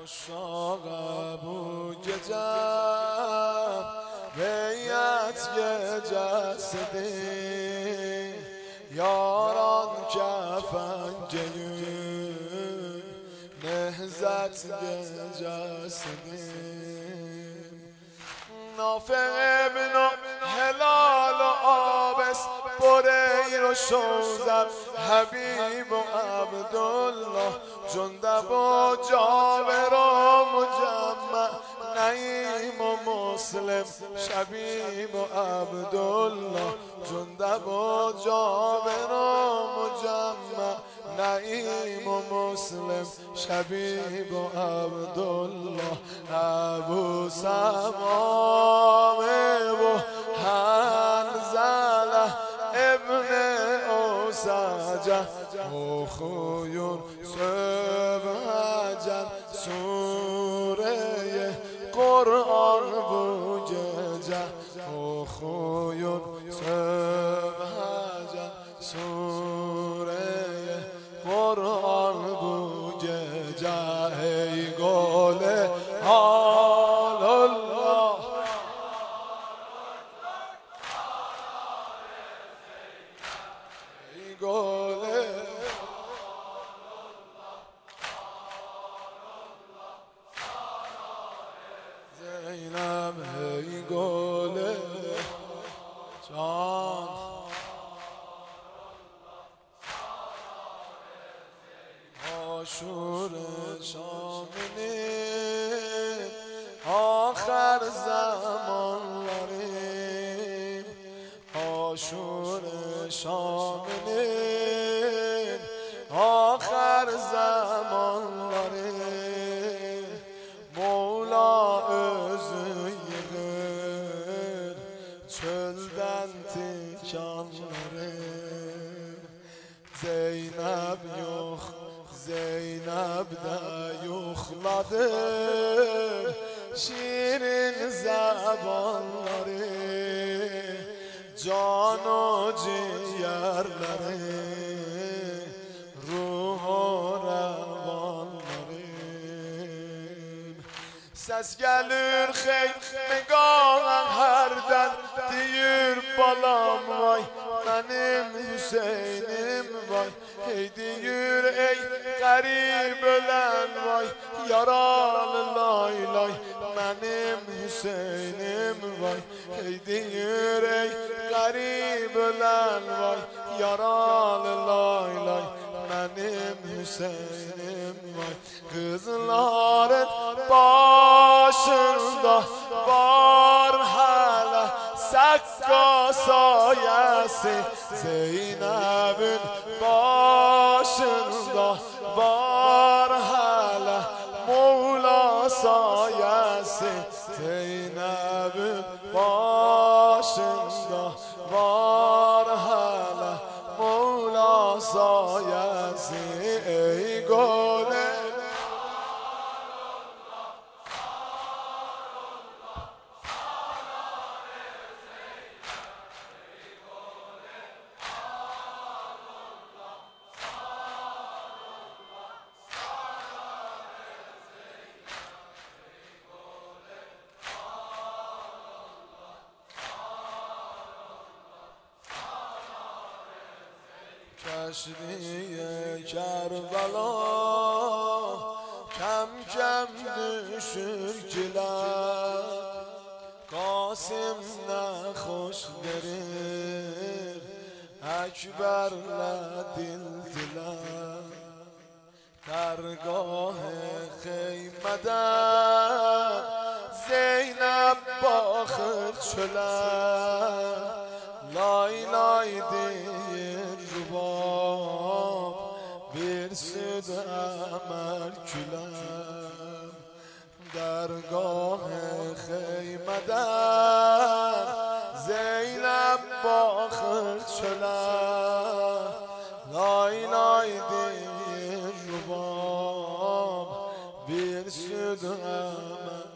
Aşağı bu gece beyat gecesidir. Yaran kefen giyir nehzet gecesidir. Nafe ibn helal abes بریر و شوزم حبیب و عبدالله جندب و جابر و مجمع نعیم و مسلم شبیب و عبدالله جندب و جابر و مجمع نعیم و مسلم شبیب و عبدالله ابو سمام و حنزله ابن اوسجه اخویون سبهجن سوره قرآن بو گجه اخویون سبهجن سوره قرآن بو گجه ای گل حال الله ای گل زینب ای گل جان آشور شامنی آخر زمانlarیم آشور شامنی آخر زمانlarیم مولا özü yığır çölden tikanlarım Zeynep yok Zeynep de yokladır şirin zabanları can o ciğerleri ruh o revanlarım ses gelir xeymegahın herden deyir balam vay benim Hüseynim vay hey deyir ey garib ölen vay yaralı lay lay benim Hüseynim vay hey deyir ey garib ölen vay yaralı lay lay benim Hüseynim vay kızların başında var hala sakka sayesi Zeynep'in başında var hala Mola sayesi Zeynep'in başında var hala Mola sayesi ey gole کشتی کربلا کم کم düşür گیلر قاسم نخوش verir اکبر دل دلر درگاه خیمدن زینب باخر چلر لای لای دیر رباب bir süd emel küler dergah xeymeden Zeynep bakır çöle lay lay deyir rubab bir süd emel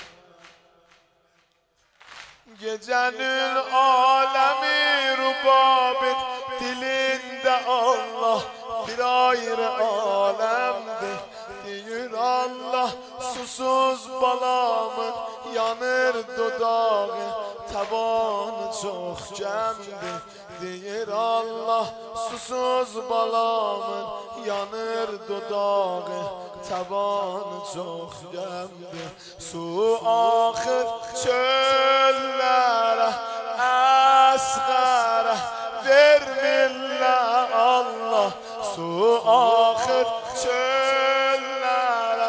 gecenin alemi rubabet dilinde Allah bir ayrı alemdir. Deyir Allah susuz balamın yanır dodağı tabanı çok gemdi deyir Allah. Susuz balamın yanır dodağı tabanı çok gemdi. Su axır çöllere asgara vermirler Allah. Su axır çöllere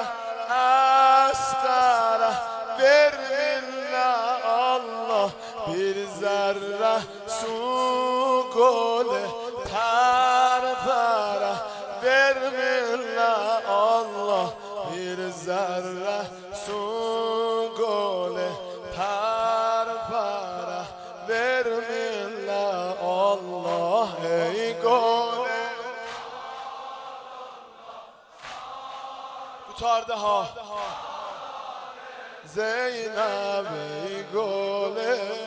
asgara vermirler Allah. Bir zerre su golü terpere vermirler Allah. Bir zerre su golü terpere vermirler Allah. Ey golü tutardı ha Zeynep ey golü